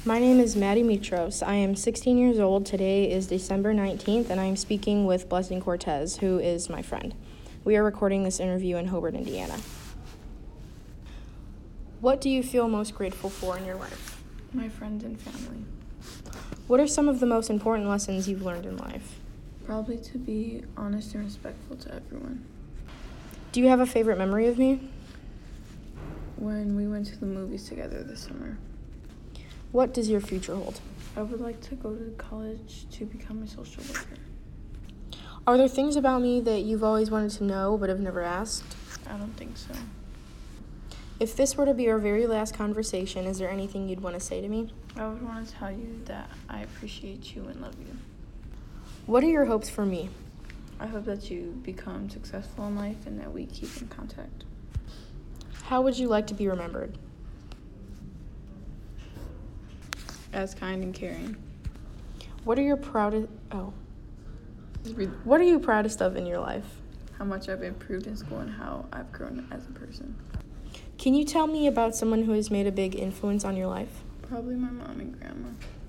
My name is Maddie Mitros. I am 16 years old. Today is December 19th, and I am speaking with Blessing Cortez, who is my friend. We are recording this interview in Hobart, Indiana. What do you feel most grateful for in your life? My friends and family. What are some of the most important lessons you've learned in life? Probably to be honest and respectful to everyone. Do you have a favorite memory of me? When we went to the movies together this summer. What does your future hold? I would like to go to college to become a social worker. Are there things about me that you've always wanted to know but have never asked? I don't think so. If this were to be our very last conversation, is there anything you'd want to say to me? I would want to tell you that I appreciate you and love you. What are your hopes for me? I hope that you become successful in life and that we keep in contact. How would you like to be remembered? As kind and caring. What are you proudest of in your life? How much I've improved in school and how I've grown as a person. Can you tell me about someone who has made a big influence on your life? Probably my mom and grandma.